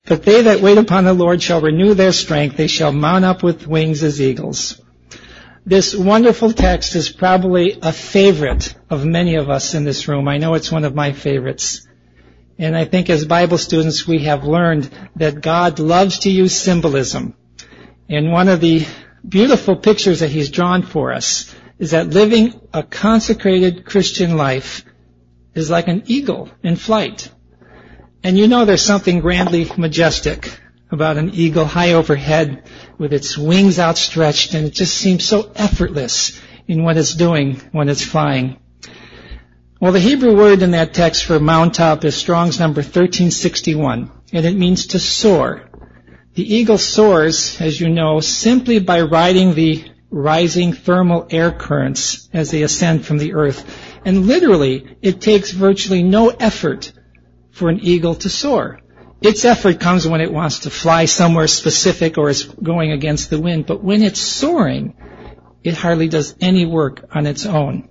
But they that wait upon the Lord shall renew their strength. They shall mount up with wings as eagles. This wonderful text is probably a favorite of many of us in this room. I know it's one of my favorites. And I think as Bible students, we have learned that God loves to use symbolism. And one of the beautiful pictures that He's drawn for us is that living a consecrated Christian life is like an eagle in flight. And you know there's something grandly majestic about an eagle high overhead with its wings outstretched, and it just seems so effortless in what it's doing when it's flying. Well, the Hebrew word in that text for mountaintop is Strong's number 1361, and it means to soar. The eagle soars, as you know, simply by riding the rising thermal air currents as they ascend from the earth. And literally, it takes virtually no effort for an eagle to soar. Its effort comes when it wants to fly somewhere specific or is going against the wind. But when it's soaring, it hardly does any work on its own.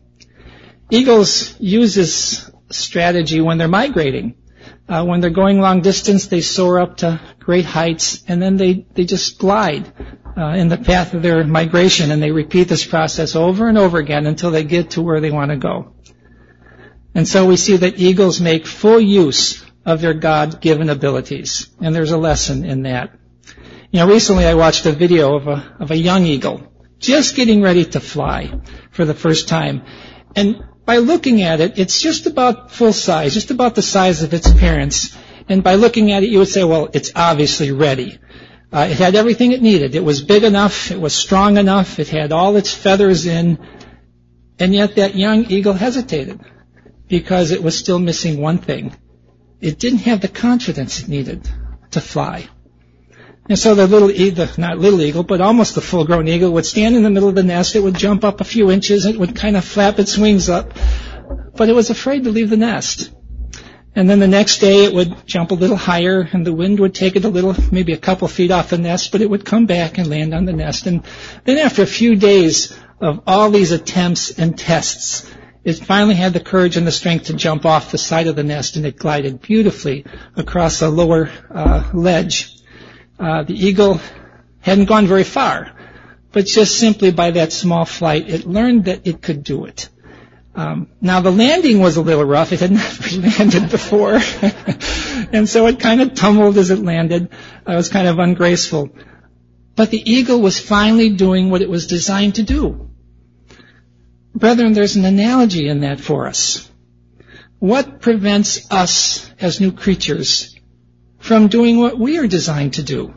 Eagles use this strategy when they're migrating. When they're going long distance, they soar up to great heights, and then they just glide in the path of their migration, and they repeat this process over and over again until they get to where they want to go. And so we see that eagles make full use of their God-given abilities, and there's a lesson in that. You know, recently I watched a video of a young eagle just getting ready to fly for the first time, and by looking at it, it's just about full size, just about the size of its parents. And by looking at it, you would say, well, it's obviously ready. It had everything it needed. It was big enough. It was strong enough. It had all its feathers in. And yet that young eagle hesitated because it was still missing one thing. It didn't have the confidence it needed to fly. And so the little eagle, not little eagle, but almost the full-grown eagle would stand in the middle of the nest. It would jump up a few inches. It would kind of flap its wings up. But it was afraid to leave the nest. And then the next day it would jump a little higher, and the wind would take it a little, maybe a couple feet off the nest, but it would come back and land on the nest. And then after a few days of all these attempts and tests, it finally had the courage and the strength to jump off the side of the nest, and it glided beautifully across a lower ledge. The eagle hadn't gone very far, but just simply by that small flight, it learned that it could do it. Now the landing was a little rough. It had never landed before, and so it kind of tumbled as it landed. It was kind of ungraceful. But the eagle was finally doing what it was designed to do. Brethren, there's an analogy in that for us. What prevents us as new creatures from doing what we are designed to do?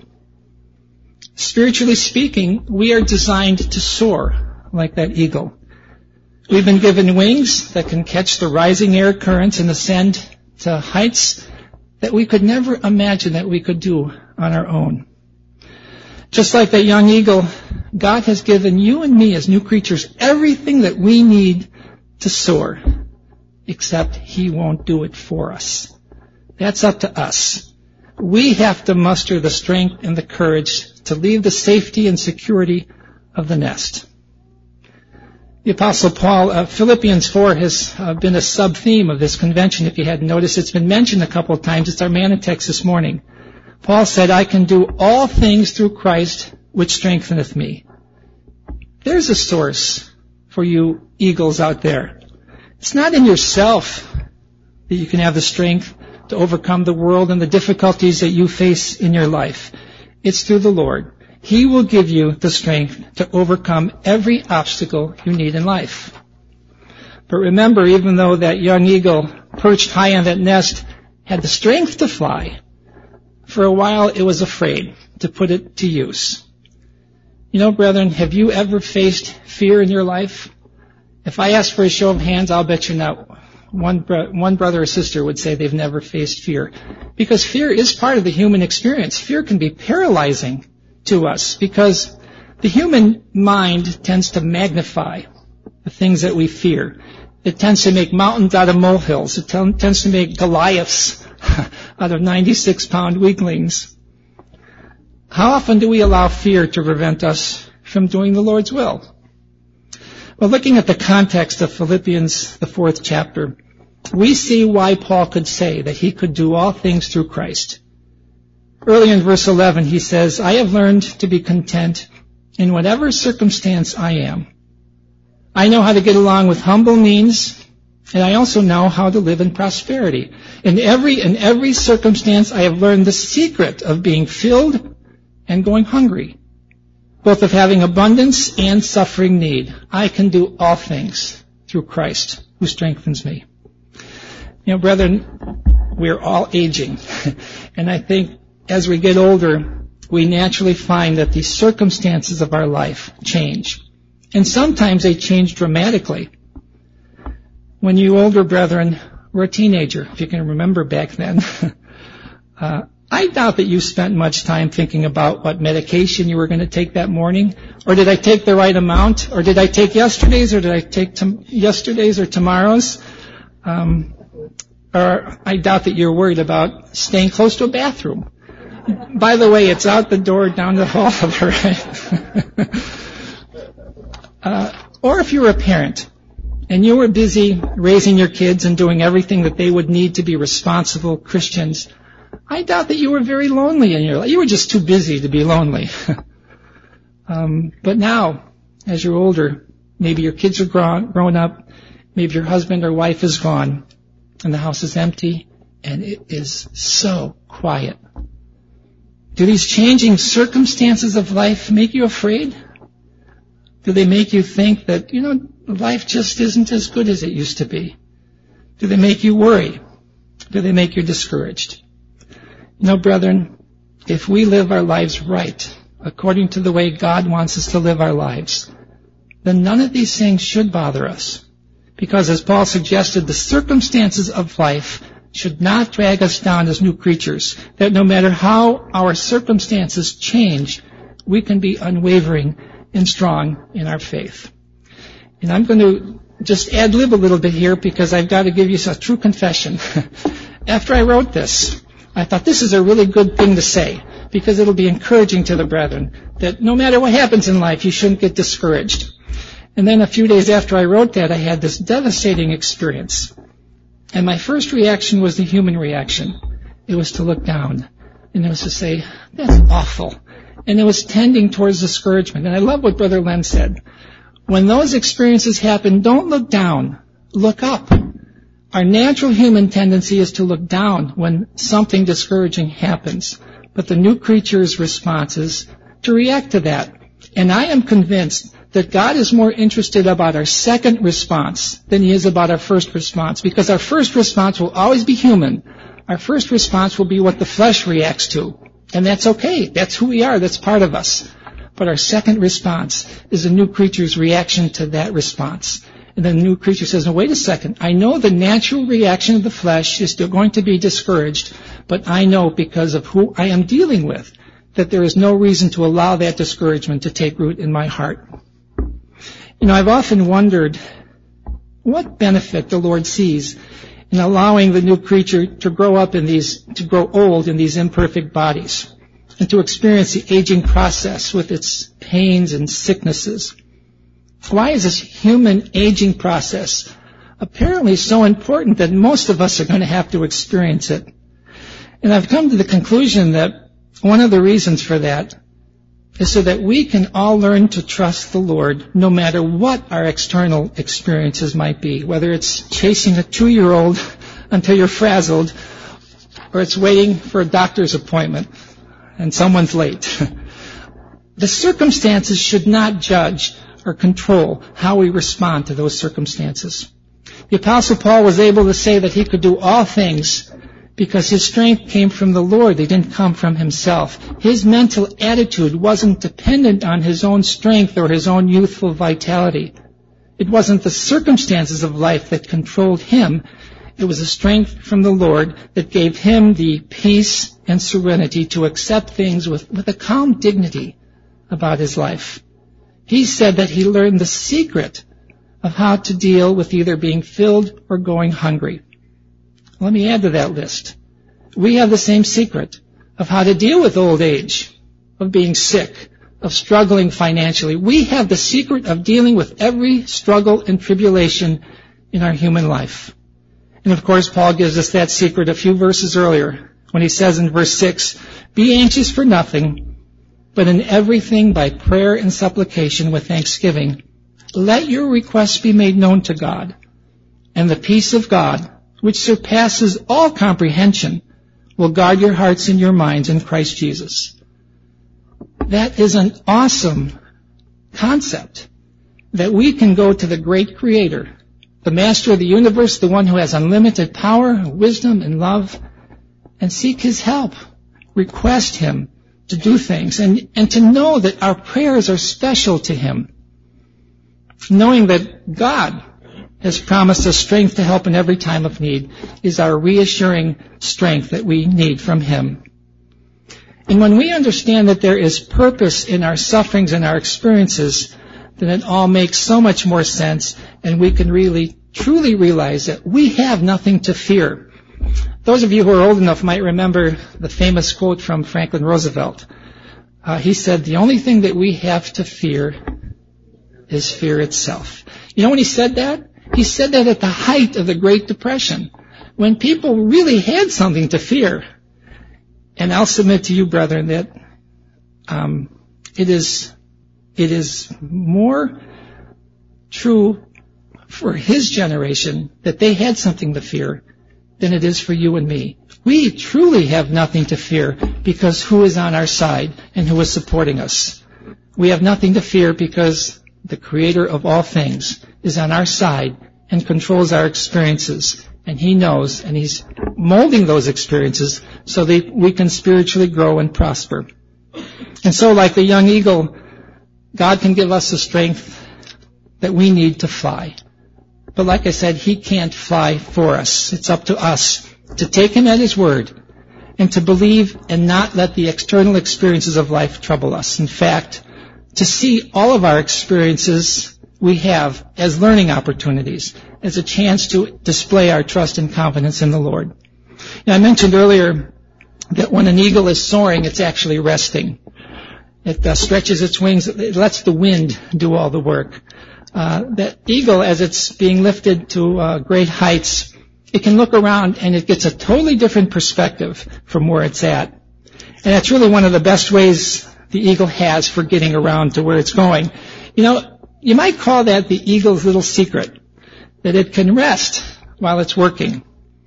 Spiritually speaking, we are designed to soar like that eagle. We've been given wings that can catch the rising air currents and ascend to heights that we could never imagine that we could do on our own. Just like that young eagle, God has given you and me as new creatures everything that we need to soar, except He won't do it for us. That's up to us. We have to muster the strength and the courage to leave the safety and security of the nest. The Apostle Paul, Philippians 4 has been a sub-theme of this convention. If you hadn't noticed, it's been mentioned a couple of times. It's our manna text this morning. Paul said, I can do all things through Christ, which strengtheneth me. There's a source for you eagles out there. It's not in yourself that you can have the strength to overcome the world and the difficulties that you face in your life. It's through the Lord. He will give you the strength to overcome every obstacle you need in life. But remember, even though that young eagle perched high on that nest had the strength to fly, for a while it was afraid to put it to use. You know, brethren, have you ever faced fear in your life? If I ask for a show of hands, I'll bet you not one brother or sister would say they've never faced fear. Because fear is part of the human experience. Fear can be paralyzing to us because the human mind tends to magnify the things that we fear. It tends to make mountains out of molehills. It tends to make Goliaths out of 96-pound weaklings. How often do we allow fear to prevent us from doing the Lord's will? Well, looking at the context of Philippians, the 4th chapter, we see why Paul could say that he could do all things through Christ. Early in verse 11, he says, I have learned to be content in whatever circumstance I am. I know how to get along with humble means, and I also know how to live in prosperity. In every circumstance, I have learned the secret of being filled and going hungry, both of having abundance and suffering need. I can do all things through Christ who strengthens me. You know, brethren, we're all aging, and I think as we get older, we naturally find that the circumstances of our life change. And sometimes they change dramatically. When you older brethren were a teenager, if you can remember back then, I doubt that you spent much time thinking about what medication you were going to take that morning, or did I take the right amount, or did I take yesterday's, or did I take yesterday's or tomorrow's? Or I doubt that you're worried about staying close to a bathroom. By the way, it's out the door down the hall, right? Or if you were a parent and you were busy raising your kids and doing everything that they would need to be responsible Christians, I doubt that you were very lonely in your life. You were just too busy to be lonely. But now, as you're older, maybe your kids are grown up, maybe your husband or wife is gone, and the house is empty, and it is so quiet. Do these changing circumstances of life make you afraid? Do they make you think that, life just isn't as good as it used to be? Do they make you worry? Do they make you discouraged? Brethren, if we live our lives right, according to the way God wants us to live our lives, then none of these things should bother us. Because as Paul suggested, the circumstances of life should not drag us down as new creatures, that no matter how our circumstances change, we can be unwavering and strong in our faith. And I'm going to just ad-lib a little bit here because I've got to give you a true confession. After I wrote this, I thought this is a really good thing to say because it'll be encouraging to the brethren that no matter what happens in life, you shouldn't get discouraged. And then a few days after I wrote that, I had this devastating experience. And my first reaction was the human reaction. It was to look down. And it was to say, that's awful. And it was tending towards discouragement. And I love what Brother Len said. When those experiences happen, don't look down. Look up. Our natural human tendency is to look down when something discouraging happens. But the new creature's response is to react to that. And I am convinced that God is more interested about our second response than He is about our first response, because our first response will always be human. Our first response will be what the flesh reacts to, and that's okay. That's who we are. That's part of us. But our second response is a new creature's reaction to that response. And then the new creature says, no, wait a second. I know the natural reaction of the flesh is still going to be discouraged, but I know because of who I am dealing with that there is no reason to allow that discouragement to take root in my heart. I've often wondered what benefit the Lord sees in allowing the new creature to grow old in these imperfect bodies and to experience the aging process with its pains and sicknesses. Why is this human aging process apparently so important that most of us are going to have to experience it? And I've come to the conclusion that one of the reasons for that is so that we can all learn to trust the Lord no matter what our external experiences might be, whether it's chasing a 2-year-old until you're frazzled or it's waiting for a doctor's appointment and someone's late. The circumstances should not judge or control how we respond to those circumstances. The Apostle Paul was able to say that he could do all things because his strength came from the Lord. They didn't come from himself. His mental attitude wasn't dependent on his own strength or his own youthful vitality. It wasn't the circumstances of life that controlled him. It was the strength from the Lord that gave him the peace and serenity to accept things with a calm dignity about his life. He said that he learned the secret of how to deal with either being filled or going hungry. Let me add to that list. We have the same secret of how to deal with old age, of being sick, of struggling financially. We have the secret of dealing with every struggle and tribulation in our human life. And of course, Paul gives us that secret a few verses earlier when he says in verse 6, "Be anxious for nothing, but in everything by prayer and supplication with thanksgiving, let your requests be made known to God, and the peace of God, which surpasses all comprehension, will guard your hearts and your minds in Christ Jesus." That is an awesome concept, that we can go to the great Creator, the Master of the universe, the one who has unlimited power, wisdom, and love, and seek His help, request Him to do things, and to know that our prayers are special to Him, knowing that God has promised us strength to help in every time of need is our reassuring strength that we need from Him. And when we understand that there is purpose in our sufferings and our experiences, then it all makes so much more sense, and we can really, truly realize that we have nothing to fear. Those of you who are old enough might remember the famous quote from Franklin Roosevelt. He said, "The only thing that we have to fear is fear itself." You know when he said that? He said that at the height of the Great Depression, when people really had something to fear. And I'll submit to you, brethren, that it is more true for his generation that they had something to fear than it is for you and me. We truly have nothing to fear because who is on our side and who is supporting us. We have nothing to fear because the Creator of all things is on our side and controls our experiences. And He knows, and He's molding those experiences so that we can spiritually grow and prosper. And so, like the young eagle, God can give us the strength that we need to fly. But like I said, He can't fly for us. It's up to us to take Him at His word and to believe and not let the external experiences of life trouble us. In fact, to see all of our experiences we have as learning opportunities, as a chance to display our trust and confidence in the Lord. Now, I mentioned earlier that when an eagle is soaring, it's actually resting. It stretches its wings. It lets the wind do all the work. That eagle, as it's being lifted to great heights, it can look around and it gets a totally different perspective from where it's at. And that's really one of the best ways the eagle has for getting around to where it's going. You know, you might call that the eagle's little secret, that it can rest while it's working.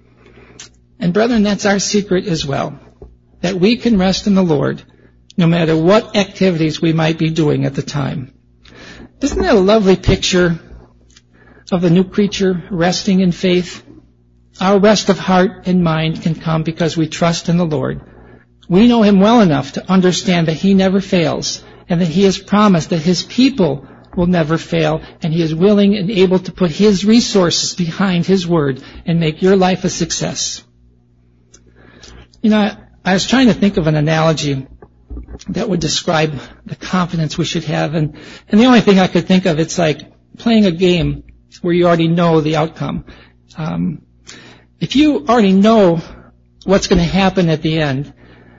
And brethren, that's our secret as well, that we can rest in the Lord no matter what activities we might be doing at the time. Isn't that a lovely picture of the new creature resting in faith? Our rest of heart and mind can come because we trust in the Lord. We know Him well enough to understand that He never fails and that He has promised that His people will never fail, and He is willing and able to put His resources behind His word and make your life a success. You know, I was trying to think of an analogy that would describe the confidence we should have, and the only thing I could think of, it's like playing a game where you already know the outcome. If you already know what's going to happen at the end,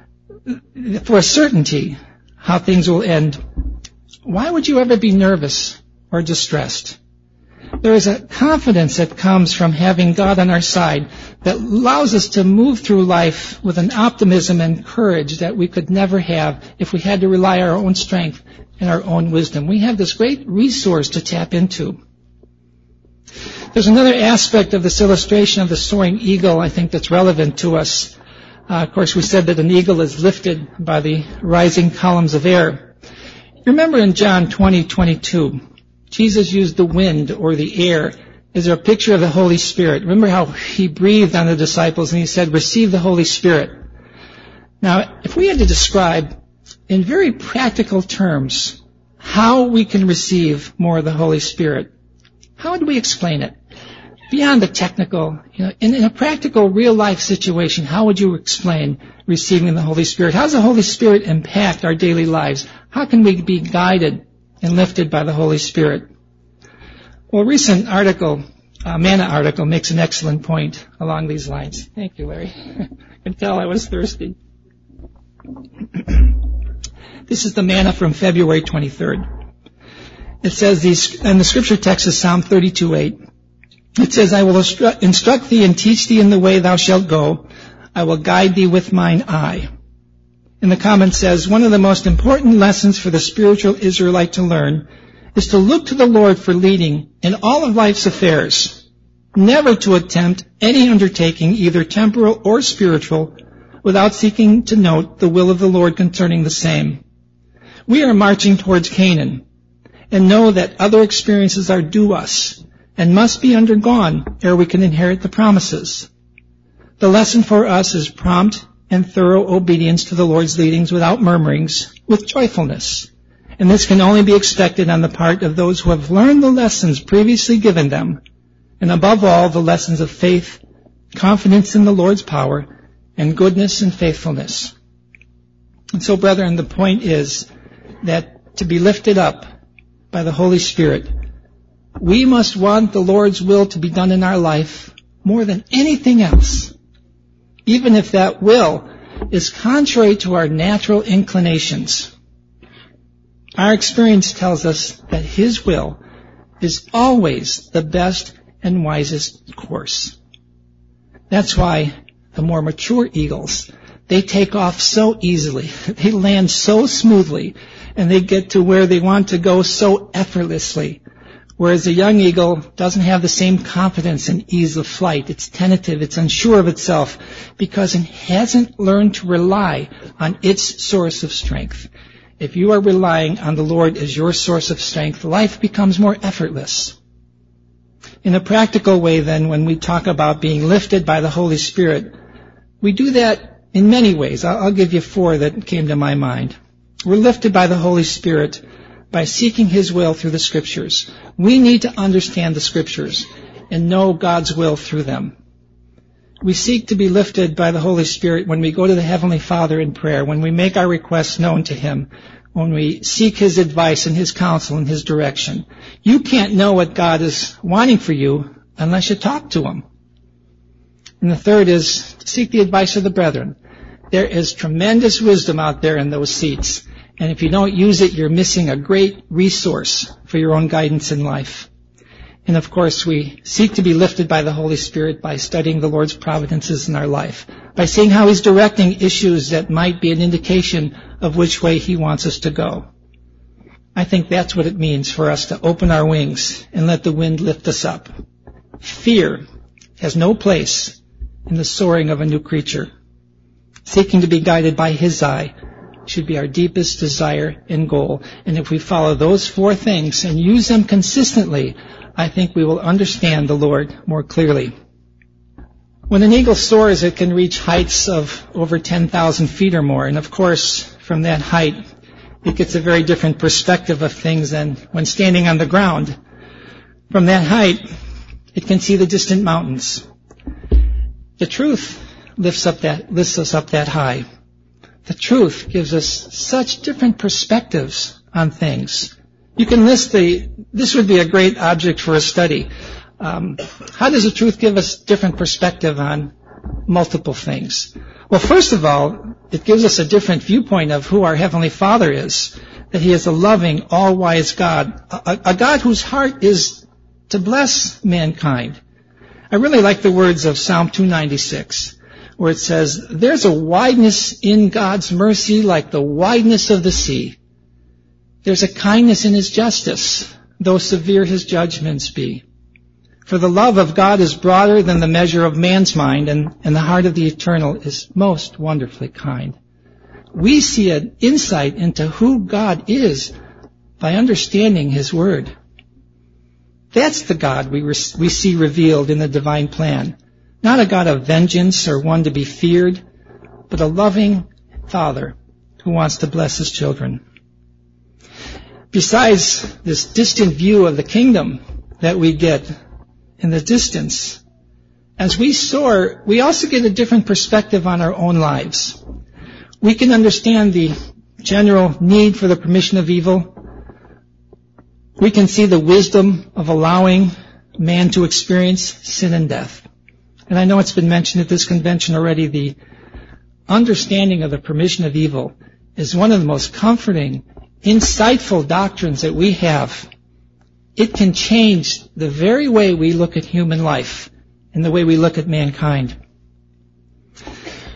for a certainty how things will end, why would you ever be nervous or distressed? There is a confidence that comes from having God on our side that allows us to move through life with an optimism and courage that we could never have if we had to rely on our own strength and our own wisdom. We have this great resource to tap into. There's another aspect of this illustration of the soaring eagle, I think, that's relevant to us. Of course, we said that an eagle is lifted by the rising columns of air. You remember in John 20:22, Jesus used the wind or the air as a picture of the Holy Spirit. Remember how He breathed on the disciples and He said, "Receive the Holy Spirit." Now, if we had to describe in very practical terms how we can receive more of the Holy Spirit, how would we explain it? Beyond the technical, in a practical, real-life situation, how would you explain receiving the Holy Spirit? How does the Holy Spirit impact our daily lives? How can we be guided and lifted by the Holy Spirit? Well, a recent article, Manna article, makes an excellent point along these lines. Thank you, Larry. I can tell I was thirsty. This is the Manna from February 23rd. It says, and the scripture text is Psalm 32:8. It says, "I will instruct thee and teach thee in the way thou shalt go. I will guide thee with mine eye. And the comment says, one of the most important lessons for the spiritual Israelite to learn is to look to the Lord for leading in all of life's affairs, never to attempt any undertaking, either temporal or spiritual, without seeking to note the will of the Lord concerning the same. We are marching towards Canaan, and know that other experiences are due us and must be undergone ere we can inherit the promises. The lesson for us is prompt and thorough obedience to the Lord's leadings without murmurings, with joyfulness. And this can only be expected on the part of those who have learned the lessons previously given them, and above all, the lessons of faith, confidence in the Lord's power, and goodness and faithfulness. And so, brethren, the point is that to be lifted up by the Holy Spirit, we must want the Lord's will to be done in our life more than anything else, even if that will is contrary to our natural inclinations. Our experience tells us that His will is always the best and wisest course. That's why the more mature eagles, they take off so easily, they land so smoothly, and they get to where they want to go so effortlessly. Whereas a young eagle doesn't have the same confidence and ease of flight. It's tentative, it's unsure of itself, because it hasn't learned to rely on its source of strength. If you are relying on the Lord as your source of strength, life becomes more effortless. In a practical way, then, when we talk about being lifted by the Holy Spirit, we do that in many ways. I'll give you 4 that came to my mind. We're lifted by the Holy Spirit by seeking His will through the Scriptures. We need to understand the Scriptures and know God's will through them. We seek to be lifted by the Holy Spirit when we go to the Heavenly Father in prayer, when we make our requests known to Him, when we seek His advice and His counsel and His direction. You can't know what God is wanting for you unless you talk to Him. And the third is to seek the advice of the brethren. There is tremendous wisdom out there in those seats. And if you don't use it, you're missing a great resource for your own guidance in life. And of course, we seek to be lifted by the Holy Spirit by studying the Lord's providences in our life, by seeing how He's directing issues that might be an indication of which way He wants us to go. I think that's what it means for us to open our wings and let the wind lift us up. Fear has no place in the soaring of a new creature. Seeking to be guided by His eye should be our deepest desire and goal. And if we follow those 4 things and use them consistently, I think we will understand the Lord more clearly. When an eagle soars, it can reach heights of over 10,000 feet or more. And of course, from that height, it gets a very different perspective of things than when standing on the ground. From that height, it can see the distant mountains. The truth lifts us up that high. The truth gives us such different perspectives on things. You can list this would be a great object for a study. How does the truth give us different perspective on multiple things? Well, first of all, it gives us a different viewpoint of who our Heavenly Father is, that He is a loving, all-wise God, a God whose heart is to bless mankind. I really like the words of Psalm 296, where it says, "There's a wideness in God's mercy like the wideness of the sea. There's a kindness in His justice, though severe His judgments be. For the love of God is broader than the measure of man's mind, and the heart of the Eternal is most wonderfully kind." We see an insight into who God is by understanding His Word. That's the God we see revealed in the divine plan. Not a God of vengeance or one to be feared, but a loving Father who wants to bless His children. Besides this distant view of the kingdom that we get in the distance, as we soar, we also get a different perspective on our own lives. We can understand the general need for the permission of evil. We can see the wisdom of allowing man to experience sin and death. And I know it's been mentioned at this convention already, the understanding of the permission of evil is one of the most comforting, insightful doctrines that we have. It can change the very way we look at human life and the way we look at mankind.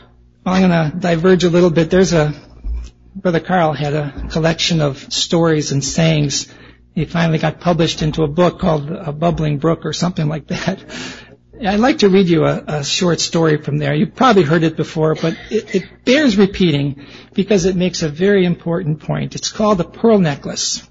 Well, I'm going to diverge a little bit. Brother Carl had a collection of stories and sayings. He finally got published into a book called A Bubbling Brook or something like that. I'd like to read you a short story from there. You've probably heard it before, but it bears repeating because it makes a very important point. It's called The Pearl Necklace.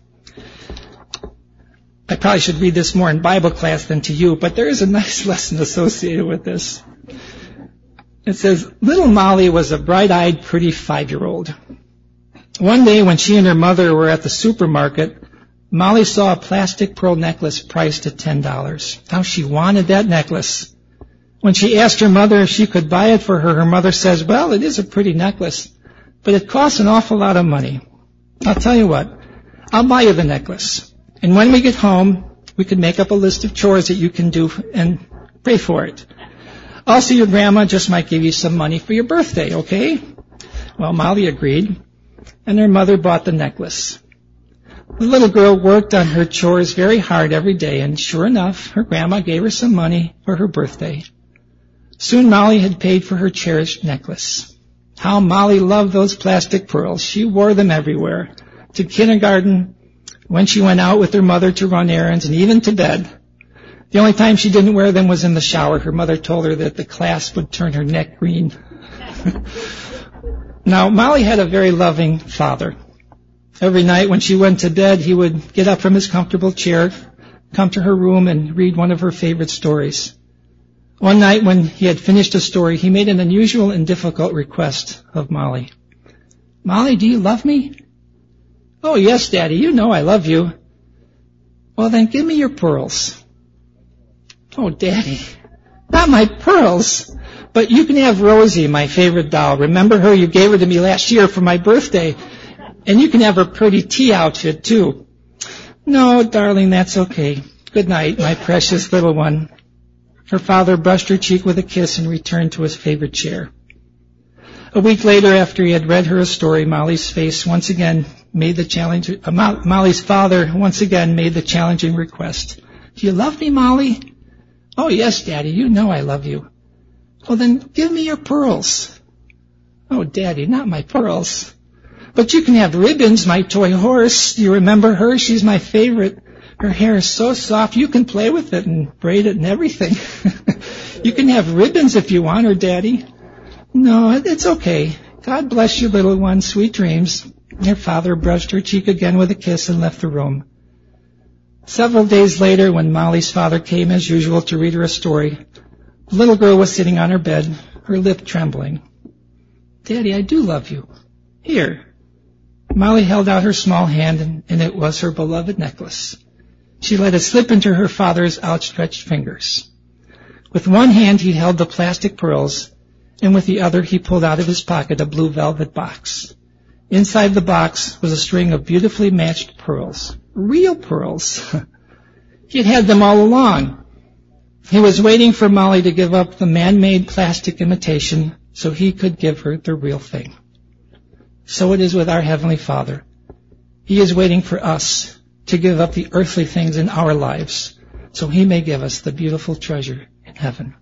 I probably should read this more in Bible class than to you, but there is a nice lesson associated with this. It says, little Molly was a bright-eyed, pretty 5-year-old. One day when she and her mother were at the supermarket, Molly saw a plastic pearl necklace priced at $10. How she wanted that necklace. When she asked her mother if she could buy it for her, her mother says, well, it is a pretty necklace, but it costs an awful lot of money. I'll tell you what, I'll buy you the necklace. And when we get home, we can make up a list of chores that you can do and pay for it. Also, your grandma just might give you some money for your birthday, okay? Well, Molly agreed, and her mother bought the necklace. The little girl worked on her chores very hard every day, and sure enough, her grandma gave her some money for her birthday. Soon Molly had paid for her cherished necklace. How Molly loved those plastic pearls. She wore them everywhere. To kindergarten, when she went out with her mother to run errands, and even to bed. The only time she didn't wear them was in the shower. Her mother told her that the clasp would turn her neck green. Now, Molly had a very loving father. Every night when she went to bed, he would get up from his comfortable chair, come to her room, and read one of her favorite stories. One night when he had finished a story, he made an unusual and difficult request of Molly. Molly, do you love me? Oh, yes, Daddy, you know I love you. Well, then give me your pearls. Oh, Daddy, not my pearls. But you can have Rosie, my favorite doll. Remember her? You gave her to me last year for my birthday. And you can have her pretty tea outfit, too. No, darling, that's okay. Good night, my precious little one. Her father brushed her cheek with a kiss and returned to his favorite chair. A week later, after he had read her a story, Molly's father once again made the challenging request. Do you love me, Molly? Oh, yes, Daddy, you know I love you. Well, then give me your pearls. Oh, Daddy, not my pearls. But you can have Ribbons, my toy horse. Do you remember her? She's my favorite. Her hair is so soft, you can play with it and braid it and everything. You can have Ribbons if you want her, Daddy. No, it's okay. God bless you, little one. Sweet dreams. Her father brushed her cheek again with a kiss and left the room. Several days later, when Molly's father came as usual to read her a story, the little girl was sitting on her bed, her lip trembling. Daddy, I do love you. Here. Molly held out her small hand, and it was her beloved necklace. She let it slip into her father's outstretched fingers. With one hand, he held the plastic pearls, and with the other, he pulled out of his pocket a blue velvet box. Inside the box was a string of beautifully matched pearls. Real pearls. He had had them all along. He was waiting for Molly to give up the man-made plastic imitation so he could give her the real thing. So it is with our Heavenly Father. He is waiting for us to give up the earthly things in our lives so He may give us the beautiful treasure in heaven.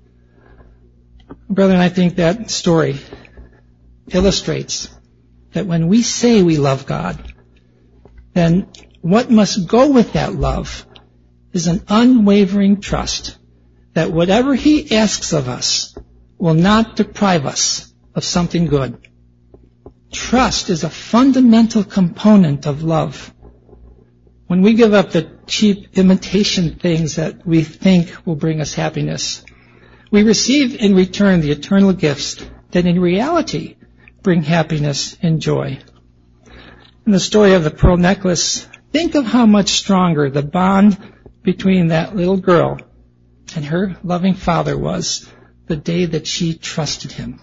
Brethren, I think that story illustrates that when we say we love God, then what must go with that love is an unwavering trust that whatever He asks of us will not deprive us of something good. Trust is a fundamental component of love. When we give up the cheap imitation things that we think will bring us happiness, we receive in return the eternal gifts that in reality bring happiness and joy. In the story of the pearl necklace, think of how much stronger the bond between that little girl and her loving father was the day that she trusted Him.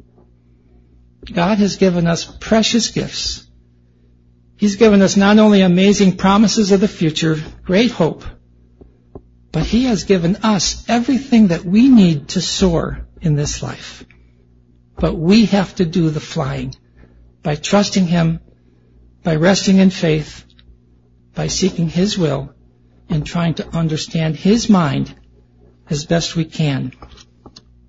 God has given us precious gifts. He's given us not only amazing promises of the future, great hope, but He has given us everything that we need to soar in this life. But we have to do the flying by trusting Him, by resting in faith, by seeking His will, and trying to understand His mind as best we can.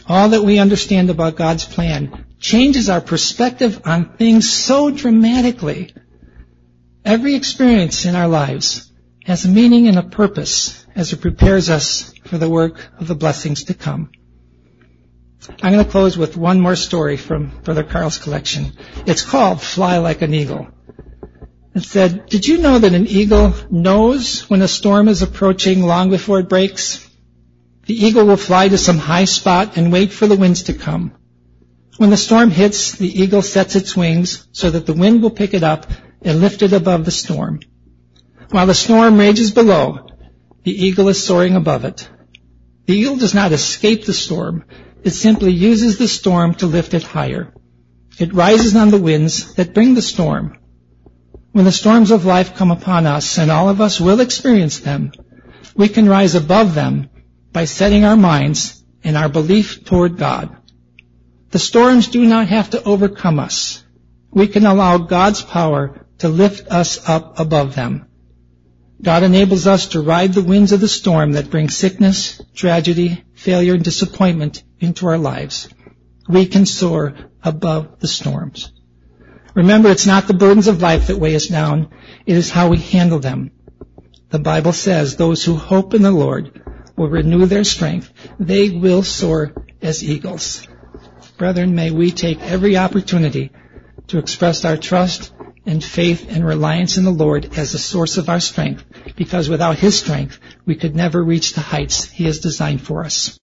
all that we understand about God's plan changes our perspective on things so dramatically. Every experience in our lives has a meaning and a purpose as it prepares us for the work of the blessings to come. I'm going to close with one more story from Brother Carl's collection. It's called Fly Like an Eagle. It said, did you know that an eagle knows when a storm is approaching long before it breaks? The eagle will fly to some high spot and wait for the winds to come. When the storm hits, the eagle sets its wings so that the wind will pick it up and lift it above the storm. While the storm rages below, the eagle is soaring above it. The eagle does not escape the storm. It simply uses the storm to lift it higher. It rises on the winds that bring the storm. When the storms of life come upon us, and all of us will experience them, we can rise above them by setting our minds and our belief toward God. The storms do not have to overcome us. We can allow God's power to lift us up above them. God enables us to ride the winds of the storm that bring sickness, tragedy, failure, and disappointment into our lives. We can soar above the storms. Remember, it's not the burdens of life that weigh us down. It is how we handle them. The Bible says those who hope in the Lord will renew their strength. They will soar as eagles. Brethren, may we take every opportunity to express our trust and faith and reliance in the Lord as the source of our strength, because without His strength, we could never reach the heights He has designed for us.